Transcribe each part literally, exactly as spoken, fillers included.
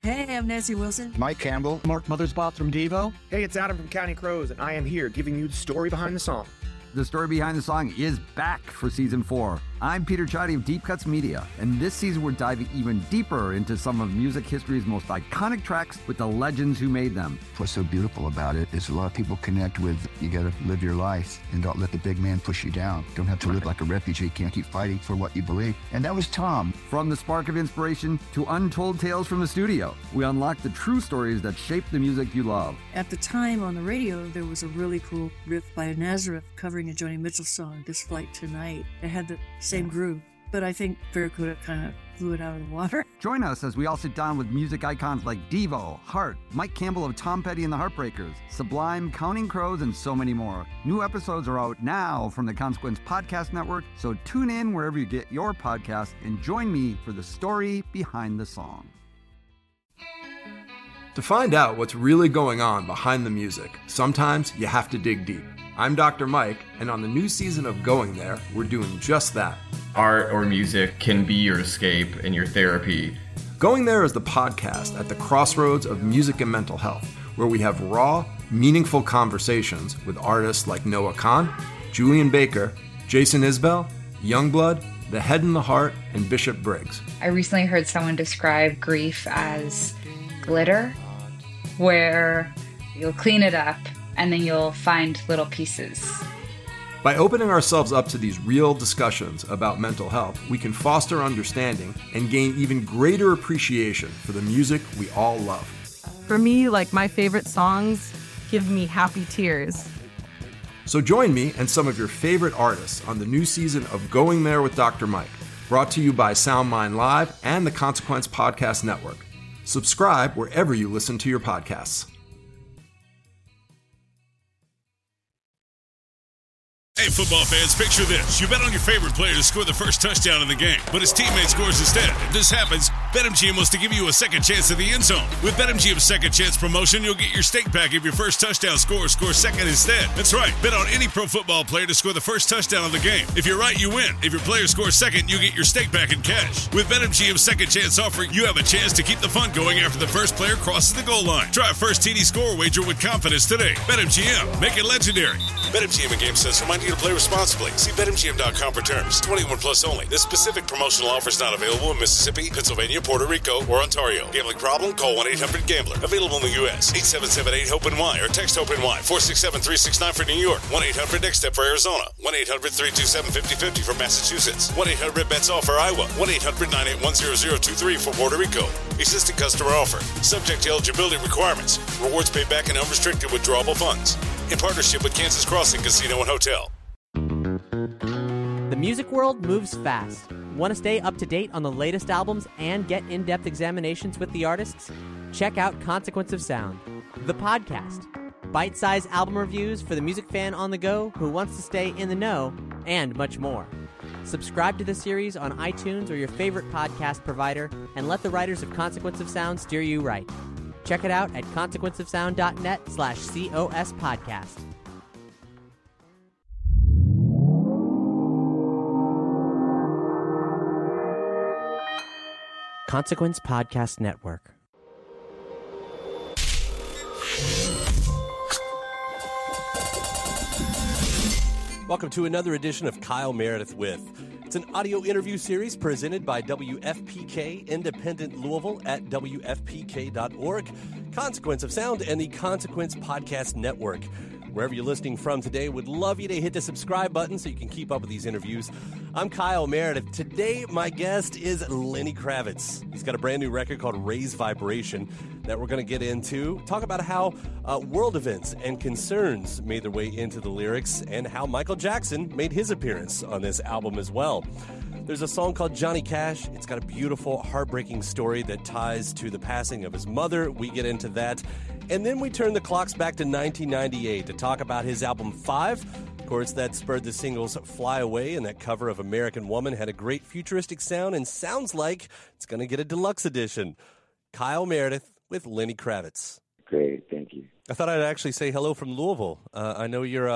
Hey, I'm Nancy Wilson. Mike Campbell. Mark Mothersbaugh from Devo. Hey, it's Adam from Counting Crows, and I am here giving you the story behind the song. The story behind the song is back for season four. I'm Peter Chotty of Deep Cuts Media, and this season we're diving even deeper into some of music history's most iconic tracks with the legends who made them. What's so beautiful about it is a lot of people connect with, you gotta live your life and don't let the big man push you down. Don't have to live like a refugee, can't keep fighting for what you believe. And that was Tom. From the spark of inspiration to untold tales from the studio, we unlock the true stories that shape the music you love. At the time on the radio, there was a really cool riff by Nazareth covering a Joni Mitchell song, This Flight Tonight. It had the same groove, but I think Barracuda kind of blew it out of the water. Join us as we all sit down with music icons like Devo, Heart, Mike Campbell of Tom Petty and the Heartbreakers, Sublime, Counting Crows, and so many more. New episodes are out now from the Consequence Podcast Network, so tune in wherever you get your podcasts and join me for the story behind the song. To find out what's really going on behind the music, sometimes you have to dig deep. I'm Doctor Mike, and on the new season of Going There, we're doing just that. Art or music can be your escape and your therapy. Going There is the podcast at the crossroads of music and mental health, where we have raw, meaningful conversations with artists like Noah Kahan, Julian Baker, Jason Isbell, Youngblood, The Head and the Heart, and Bishop Briggs. I recently heard someone describe grief as glitter, where you'll clean it up and then you'll find little pieces. By opening ourselves up to these real discussions about mental health, we can foster understanding and gain even greater appreciation for the music we all love. For me, like, my favorite songs give me happy tears. So join me and some of your favorite artists on the new season of Going There with Doctor Mike, brought to you by SoundMind Live and the Consequence Podcast Network. Subscribe wherever you listen to your podcasts. Hey, football fans, picture this. You bet on your favorite player to score the first touchdown in the game, but his teammate scores instead. If this happens, BetMGM wants to give you a second chance at the end zone. With BetMGM's second chance promotion, you'll get your stake back if your first touchdown scorer scores second instead. That's right. Bet on any pro football player to score the first touchdown of the game. If you're right, you win. If your player scores second, you get your stake back in cash. With BetMGM's second chance offer, you have a chance to keep the fun going after the first player crosses the goal line. Try a first T D score wager with confidence today. BetMGM. Make it legendary. BetMGM and GameSense remind you to play responsibly. See Bet M G M dot com for terms. twenty-one plus only. This specific promotional offer is not available in Mississippi, Pennsylvania, Puerto Rico, or Ontario. Gambling problem? Call one eight hundred gambler. Available in the U S eight seven seven eight hope N Y or text HOPE-NY four six seven three six nine for New York. one eight hundred next step for Arizona. one eight hundred three two seven five zero five zero for Massachusetts. one eight hundred bets all for Iowa. one eight hundred nine eight one zero zero two three for Puerto Rico. Existing customer offer. Subject to eligibility requirements. Rewards paid back in unrestricted withdrawable funds. In partnership with Kansas Crossing Casino and Hotel. The music world moves fast. Want to stay up to date on the latest albums and get in-depth examinations with the artists? Check out Consequence of Sound, the podcast. Bite-sized album reviews for the music fan on the go who wants to stay in the know, and much more. Subscribe to the series on iTunes or your favorite podcast provider, and let the writers of Consequence of Sound steer you right. Check it out at consequenceofsound.net slash COS podcast. Consequence Podcast Network. Welcome to another edition of Kyle Meredith With. It's an audio interview series presented by W F P K Independent Louisville at W F P K dot org, Consequence of Sound, and the Consequence Podcast Network. Wherever you're listening from today, would love you to hit the subscribe button so you can keep up with these interviews. I'm Kyle Meredith. Today, my guest is Lenny Kravitz. He's got a brand new record called Raise Vibration that we're going to get into. Talk about how uh, world events and concerns made their way into the lyrics and how Michael Jackson made his appearance on this album as well. There's a song called Johnny Cash. It's got a beautiful, heartbreaking story that ties to the passing of his mother. We get into that. And then we turn the clocks back to nineteen ninety-eight to talk about his album Five. Of course, that spurred the singles Fly Away, and that cover of American Woman had a great futuristic sound and sounds like it's going to get a deluxe edition. Kyle Meredith with Lenny Kravitz. Great, thank you. I thought I'd actually say hello from Louisville. Uh, I know you're a,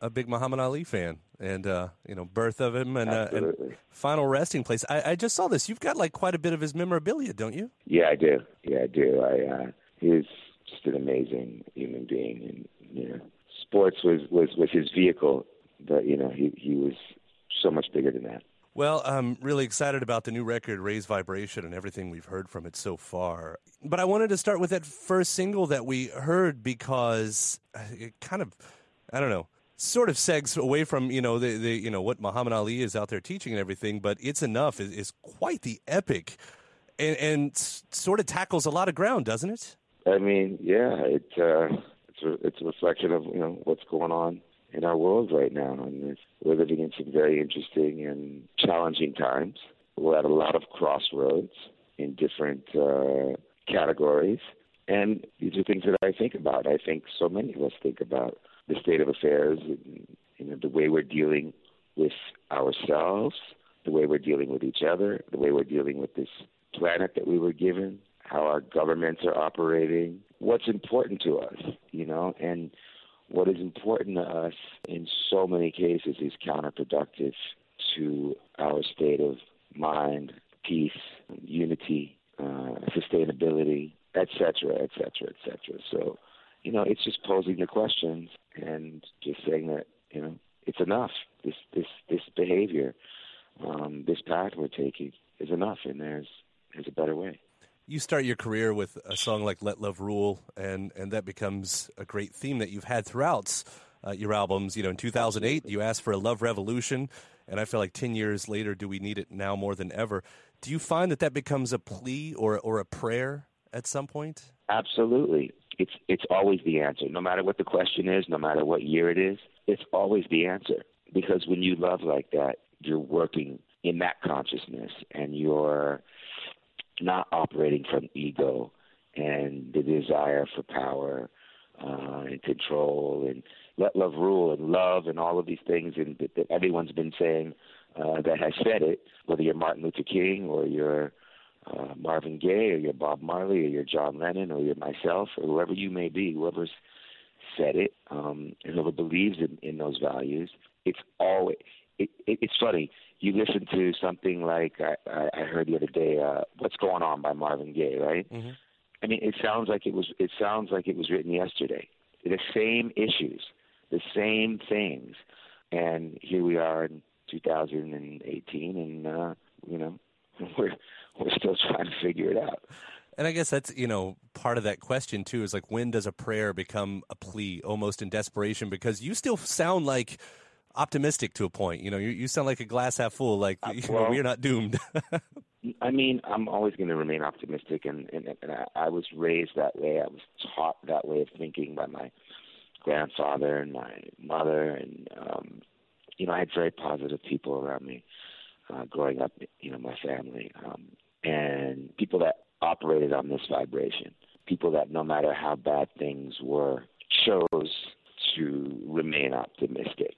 a big Muhammad Ali fan, and uh, you know, birth of him and, uh, and final resting place. I, I just saw this. You've got like quite a bit of his memorabilia, don't you? Yeah, I do. Yeah, I do. I uh, he's just an amazing human being, and you know, sports was, was, was his vehicle, but you know, he he was so much bigger than that. Well, I'm really excited about the new record, Raise Vibration, and everything we've heard from it so far. But I wanted to start with that first single that we heard because it kind of, I don't know, sort of segs away from, you know, the, the you know what Muhammad Ali is out there teaching and everything, but It's Enough is, is quite the epic and, and sort of tackles a lot of ground, doesn't it? I mean, yeah, it, uh, it's, a, it's a reflection of, you know, what's going on in our world right now. And we're living in some very interesting and challenging times. We're at a lot of crossroads in different uh, categories. And these are things that I think about. I think so many of us think about the state of affairs, and, you know, the way we're dealing with ourselves, the way we're dealing with each other, the way we're dealing with this planet that we were given, how our governments are operating, what's important to us, you know, and what is important to us in so many cases is counterproductive to our state of mind, peace, unity, uh, sustainability, et cetera, et cetera, et cetera. So, you know, it's just posing the questions and just saying that, you know, it's enough. This this this behavior, um, this path we're taking is enough, and there's there's a better way. You start your career with a song like Let Love Rule, and, and that becomes a great theme that you've had throughout uh, your albums. You know, in two thousand eight, you asked for a love revolution, and I feel like ten years later, do we need it now more than ever? Do you find that that becomes a plea or or a prayer at some point? Absolutely. It's it's always the answer. No matter what the question is, no matter what year it is, it's always the answer. Because when you love like that, you're working in that consciousness, and you're not operating from ego and the desire for power uh, and control and let love rule and love and all of these things and that, that everyone's been saying uh, that has said it, whether you're Martin Luther King or you're uh, Marvin Gaye or you're Bob Marley or you're John Lennon or you're myself or whoever you may be, whoever's said it um, and whoever believes in, in those values, it's always, it, it, it's funny. You listen to something like I, I heard the other day, uh, "What's Going On" by Marvin Gaye, right? Mm-hmm. I mean, it sounds like it was. It sounds like it was written yesterday. The same issues, the same things, and here we are in two thousand eighteen, and uh, you know, we're we're still trying to figure it out. And I guess that's, you know, part of that question too. Is like, when does a prayer become a plea, almost in desperation? Because you still sound like optimistic to a point. You know, you, you sound like a glass half full, like, you well, know, we're not doomed. I mean, I'm always going to remain optimistic, and, and, and I, I was raised that way. I was taught that way of thinking by my grandfather and my mother, and, um, you know, I had very positive people around me uh, growing up, you know, my family, um, and people that operated on this vibration, people that no matter how bad things were, chose to remain optimistic.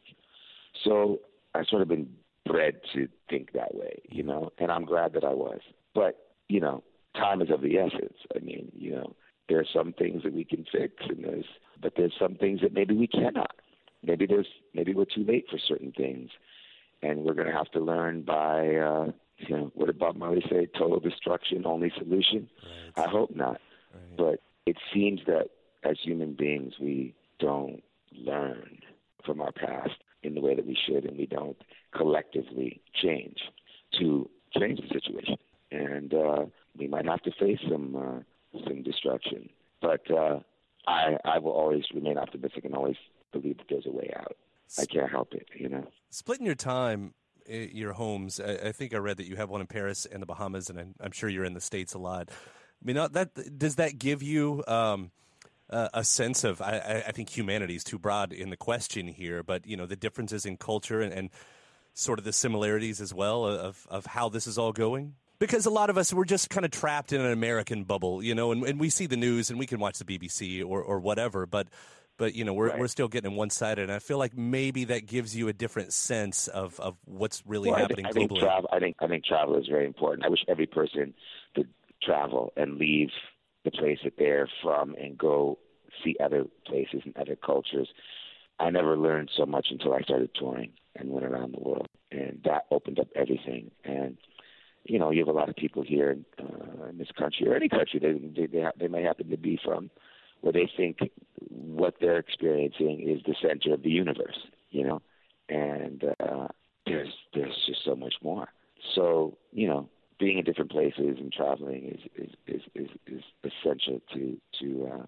So I've sort of been bred to think that way, you know, and I'm glad that I was. But, you know, time is of the essence. I mean, you know, there are some things that we can fix, and there's, but there's some things that maybe we cannot. Maybe there's, maybe we're too late for certain things, and we're going to have to learn by, uh, you know, what did Bob Marley say? Total destruction, only solution. Right. I hope not. Right. But it seems that as human beings, we don't learn from our past in the way that we should, and we don't collectively change to change the situation. And uh, we might have to face some uh, some destruction. But uh, I I will always remain optimistic and always believe that there's a way out. I can't help it, you know. Splitting your time, your homes, I, I think I read that you have one in Paris and the Bahamas, and I'm, I'm sure you're in the States a lot. I mean, that does that give you um, Uh, a sense of, I, I think humanity is too broad in the question here, but, you know, the differences in culture and, and sort of the similarities as well of, of how this is all going? Because a lot of us, we're just kind of trapped in an American bubble, you know, and, and we see the news and we can watch the B B C or, or whatever, but, but you know, we're, right. we're still getting one-sided, and I feel like maybe that gives you a different sense of, of what's really well, happening I think, globally. I think, travel, I, think, I think travel is very important. I wish every person could travel and leave the place that they're from and go see other places and other cultures, I never learned so much until I started touring and went around the world, and that opened up everything. And you know, you have a lot of people here uh, in this country or any country they they they, ha- they may happen to be from, where they think what they're experiencing is the center of the universe, you know, and uh, there's there's just so much more. So you know, being in different places and traveling is is is, is, is essential to to uh,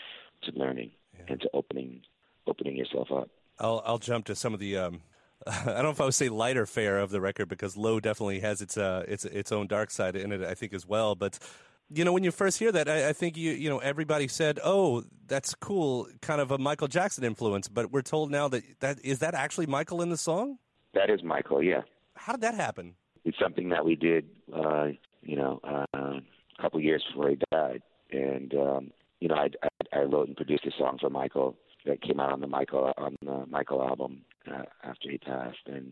to learning yeah. and to opening opening yourself up. I'll I'll jump to some of the. Um... I don't know if I would say lighter fare of the record, because Low definitely has its uh, its its own dark side in it, I think, as well. But you know, when you first hear that, I, I think you you know everybody said, "Oh, that's cool," kind of a Michael Jackson influence. But we're told now that that is that actually Michael in the song? That is Michael, yeah. How did that happen? It's something that we did, uh, you know, uh, a couple years before he died, and um, you know, I, I I wrote and produced a song for Michael that came out on the Michael on the Michael album. Uh, after he passed, and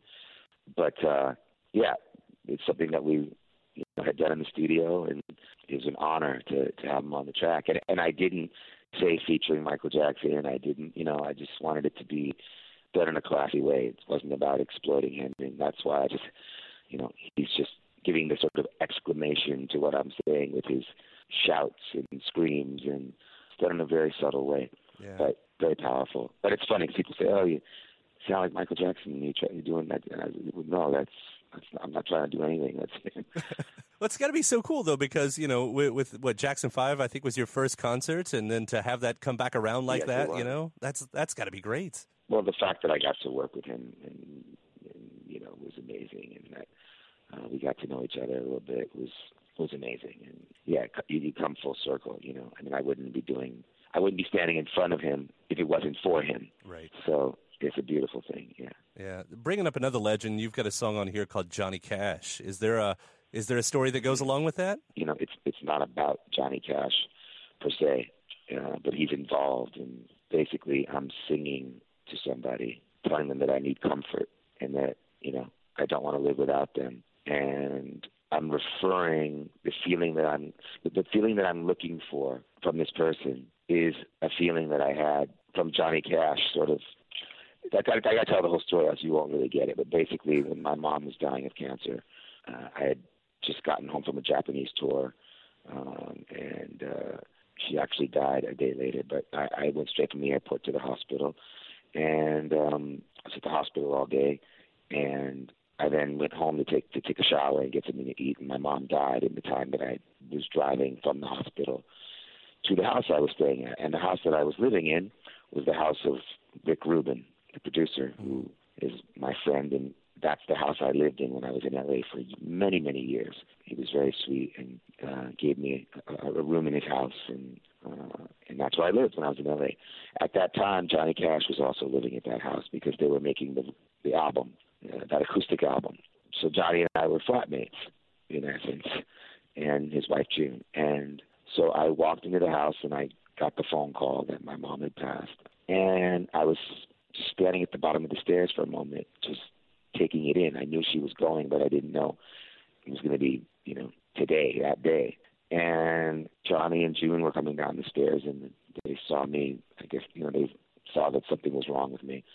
but uh, yeah, it's something that we you know, had done in the studio, and it was an honor to to have him on the track. And and I didn't say featuring Michael Jackson, and I didn't, you know, I just wanted it to be done in a classy way. It wasn't about exploiting him, and that's why I just, you know, he's just giving the sort of exclamation to what I'm saying with his shouts and screams, and it's done in a very subtle way, yeah. but very powerful. But it's funny, people say, "Oh, you sound like Michael Jackson, and you try, you're doing that." And I would, no, that's, that's not, I'm not trying to do anything. That's well, it's got to be so cool, though, because, you know, with, with what, Jackson five, I think, was your first concert, and then to have that come back around like yes, that, you know, that's that's got to be great. Well, the fact that I got to work with him, and, and you know, was amazing, and that uh, we got to know each other a little bit was was amazing. And, yeah, you, you come full circle, you know. I mean, I wouldn't be doing, I wouldn't be standing in front of him if it wasn't for him. Right. So it's a beautiful thing, yeah. Yeah. Bringing up another legend, you've got a song on here called Johnny Cash. Is there a is there a story that goes along with that? You know, it's it's not about Johnny Cash per se, uh, but he's involved. And basically, I'm singing to somebody, telling them that I need comfort and that, you know, I don't want to live without them. And I'm referring the feeling that I'm the feeling that I'm looking for from this person is a feeling that I had from Johnny Cash, sort of. I got, I got to tell the whole story, else you won't really get it. But basically, when my mom was dying of cancer, uh, I had just gotten home from a Japanese tour, um, and uh, she actually died a day later. But I, I went straight from the airport to the hospital, and um, I was at the hospital all day. And I then went home to take to take a shower and get something to eat. And my mom died in the time that I was driving from the hospital to the house I was staying at. And the house that I was living in was the house of Rick Rubin, the producer, who is my friend, and that's the house I lived in when I was in L A for many, many years. He was very sweet and uh, gave me a, a room in his house, and uh, and that's where I lived when I was in L A. At that time, Johnny Cash was also living at that house because they were making the the album, uh, that acoustic album. So Johnny and I were flatmates, in essence, and his wife June. And so I walked into the house and I got the phone call that my mom had passed, and I was just standing at the bottom of the stairs for a moment, just taking it in. I knew she was going, but I didn't know it was going to be, you know, today, that day. And Johnny and June were coming down the stairs, and they saw me. I guess, you know, they saw that something was wrong with me.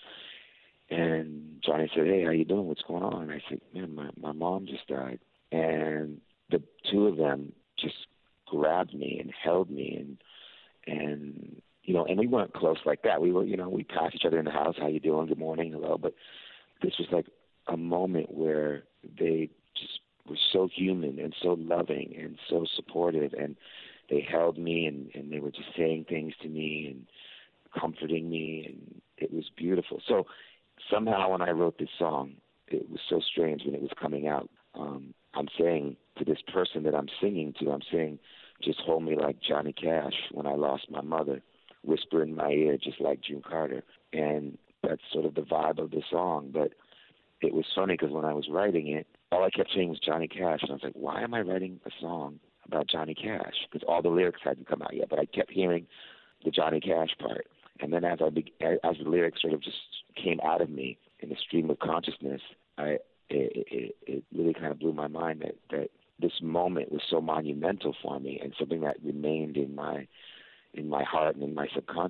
And Johnny said, "Hey, how you doing? What's going on?" And I said, "Man, my, my mom just died." And the two of them just grabbed me and held me, and and you know, and we weren't close like that. We were, you know, we passed each other in the house. How you doing? Good morning, hello. But this was like a moment where they just were so human and so loving and so supportive, and they held me, and, and they were just saying things to me and comforting me, and it was beautiful. So somehow when I wrote this song, it was so strange when it was coming out. Um, I'm saying to this person that I'm singing to, I'm saying, just hold me like Johnny Cash when I lost my mother. Whisper in my ear just like June Carter. And that's sort of the vibe of the song. But it was funny because when I was writing it, all I kept saying was Johnny Cash. And I was like, why am I writing a song about Johnny Cash? Because all the lyrics hadn't come out yet. But I kept hearing the Johnny Cash part. And then as I be- as the lyrics sort of just came out of me in the stream of consciousness, I it, it, it really kind of blew my mind that, that this moment was so monumental for me and something that remained in my in my heart and in my subconscious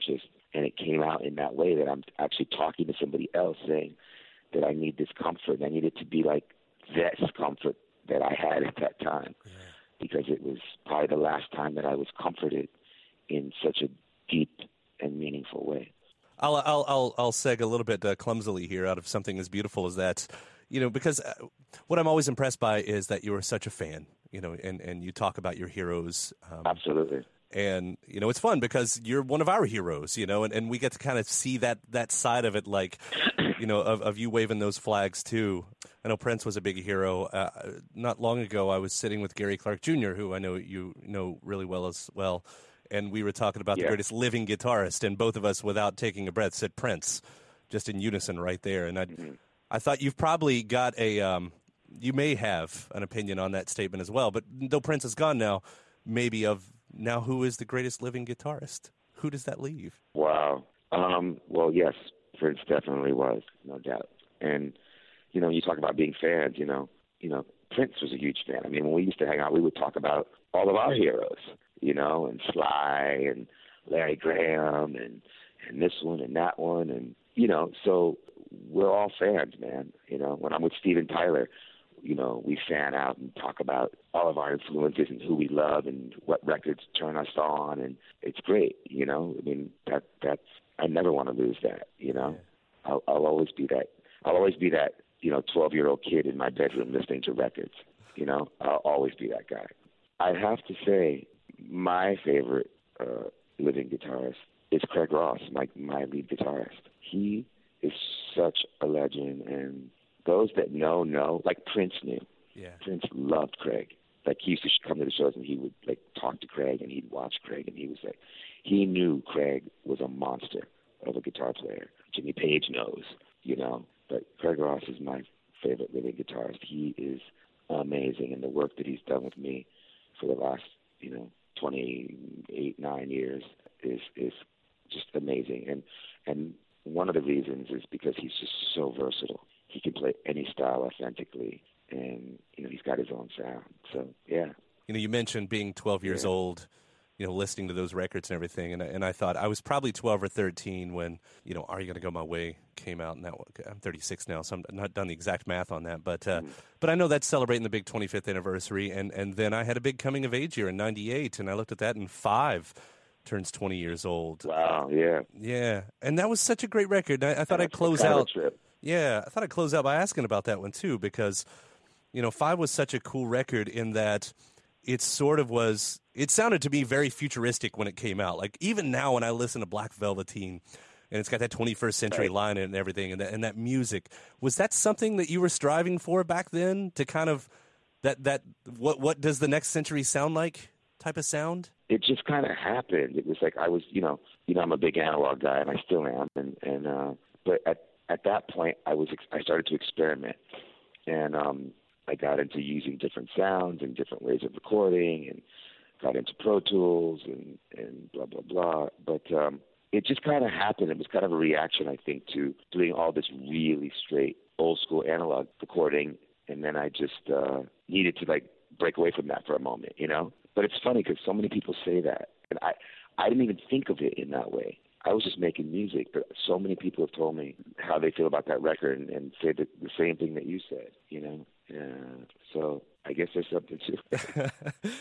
And it came out in that way that I'm actually talking to somebody else saying that I need this comfort. I need it to be like this comfort that I had at that time, yeah. because it was probably the last time that I was comforted in such a deep and meaningful way. I'll I'll I'll, I'll seg a little bit uh, clumsily here out of something as beautiful as that, you know, because uh, what I'm always impressed by is that you are such a fan, you know, and, and you talk about your heroes. Um, Absolutely. And, you know, it's fun because you're one of our heroes, you know, and, and we get to kind of see that, that side of it, like, you know, of, of you waving those flags, too. I know Prince was a big hero. Uh, not long ago, I was sitting with Gary Clark Junior, who I know you know really well as well, and we were talking about yeah. the greatest living guitarist, and both of us, without taking a breath, said Prince, just in unison right there. And I mm-hmm. I thought you've probably got a um, – you may have an opinion on that statement as well, but though Prince is gone now, maybe of – now, who is the greatest living guitarist? Who does that leave? Wow. Um, well, yes, Prince definitely was, no doubt. And, you know, you talk about being fans, you know, you know, Prince was a huge fan. I mean, when we used to hang out, we would talk about all of our heroes, you know, and Sly and Larry Graham and, and this one and that one. And, you know, so we're all fans, man. You know, when I'm with Steven Tyler, you know, we fan out and talk about all of our influences and who we love and what records turn us on, and it's great, you know. I mean, that that's I never want to lose that, you know. Yeah. I'll, I'll always be that. I'll always be that, you know, twelve-year-old kid in my bedroom listening to records, you know. I'll always be that guy. I have to say, my favorite uh, living guitarist is Craig Ross, my my lead guitarist. He is such a legend, and those that know, know. Like Prince knew. Yeah. Prince loved Craig. Like he used to come to the shows and he would like talk to Craig and he'd watch Craig and he was like, he knew Craig was a monster of a guitar player. Jimmy Page knows, you know. But Craig Ross is my favorite living guitarist. He is amazing, and the work that he's done with me for the last, you know, twenty-eight, nine years is is just amazing. And and one of the reasons is because he's just so versatile. He can play any style authentically, and, you know, he's got his own sound. So, yeah. You know, you mentioned being twelve years yeah. old, you know, listening to those records and everything, and, and I thought I was probably twelve or thirteen when, you know, Are You Gonna Go My Way came out, and that I'm thirty-six now, so I'm not done the exact math on that, but uh, mm. but I know that's celebrating the big twenty-fifth anniversary, and, and then I had a big coming-of-age year in ninety-eight, and I looked at that, and Five turns twenty years old. Wow, yeah. Yeah, and that was such a great record. I, I thought I'd close out. Trip. Yeah, I thought I'd close out by asking about that one, too, because, you know, Five was such a cool record in that it sort of was, it sounded to me very futuristic when it came out. Like, even now when I listen to Black Velveteen, and it's got that twenty-first century right. line in it and everything, and that, and that music, was that something that you were striving for back then, to kind of, that, that what what does the next century sound like type of sound? It just kind of happened. It was like I was, you know, you know, I'm a big analog guy, and I still am, and, and uh, but at At that point, I was I started to experiment, and um, I got into using different sounds and different ways of recording, and got into Pro Tools and, and blah blah blah. But um, it just kind of happened. It was kind of a reaction, I think, to doing all this really straight old school analog recording, and then I just uh, needed to like break away from that for a moment, you know. But it's funny because so many people say that, and I I didn't even think of it in that way. I was just making music, but so many people have told me how they feel about that record and, and say the, the same thing that you said, you know? Yeah. So I guess there's something to it.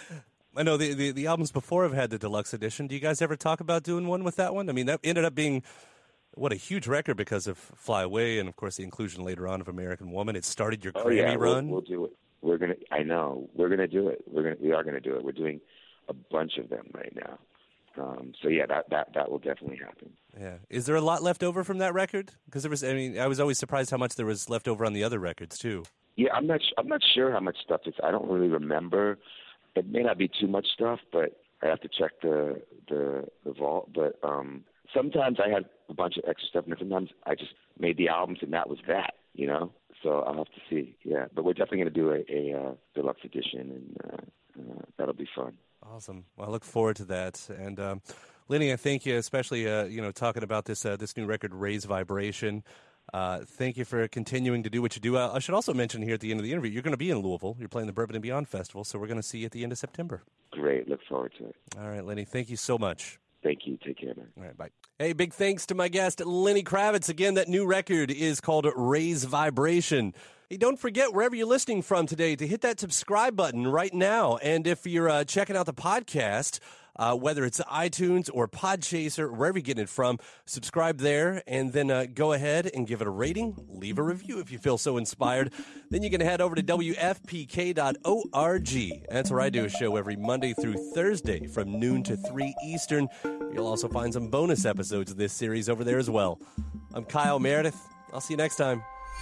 I know the, the, the albums before have had the deluxe edition. Do you guys ever talk about doing one with that one? I mean, that ended up being, what, a huge record because of Fly Away and, of course, the inclusion later on of American Woman. It started your oh, Grammy yeah, run. We'll, we'll do it. We're gonna. I know. We're gonna do it. We're gonna. We are gonna do it. We're doing a bunch of them right now. Um, so yeah, that, that that will definitely happen. Yeah, is there a lot left over from that record? Because there was, I mean, I was always surprised how much there was left over on the other records too. Yeah, I'm not. I'm not sure how much stuff is. I don't really remember. It may not be too much stuff, but I have to check the the, the vault. But um, sometimes I had a bunch of extra stuff, and sometimes I just made the albums, and that was that. You know. So I'll have to see. Yeah, but we're definitely going to do a, a uh, deluxe edition, and uh, uh, that'll be fun. Awesome. Well, I look forward to that. And um, Lenny, I thank you, especially uh, you know, talking about this uh, this new record, Raise Vibration. Uh, thank you for continuing to do what you do. Uh, I should also mention here at the end of the interview, you're going to be in Louisville. You're playing the Bourbon and Beyond Festival, so we're going to see you at the end of September. Great. Look forward to it. All right, Lenny. Thank you so much. Thank you. Take care, man. All right, bye. Hey, big thanks to my guest, Lenny Kravitz. Again, that new record is called Raise Vibration. Hey, don't forget, wherever you're listening from today, to hit that subscribe button right now. And if you're uh, checking out the podcast, uh, whether it's iTunes or Podchaser, wherever you're getting it from, subscribe there, and then uh, go ahead and give it a rating. Leave a review if you feel so inspired. Then you can head over to W F P K dot org. That's where I do a show every Monday through Thursday from noon to three Eastern. You'll also find some bonus episodes of this series over there as well. I'm Kyle Meredith. I'll see you next time.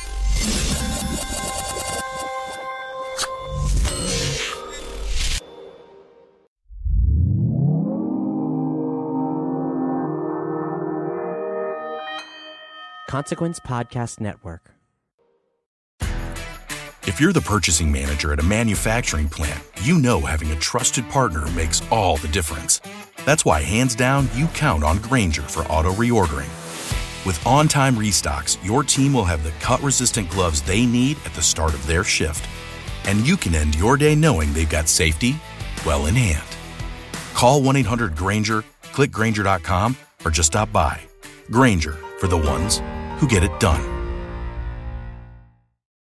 Consequence Podcast Network. If you're the purchasing manager at a manufacturing plant, you know having a trusted partner makes all the difference. That's why, hands down, you count on Grainger for auto reordering. With on-time restocks, your team will have the cut-resistant gloves they need at the start of their shift. And you can end your day knowing they've got safety well in hand. Call one eight hundred Grainger, click Grainger dot com, or just stop by. Grainger, for the ones who get it done.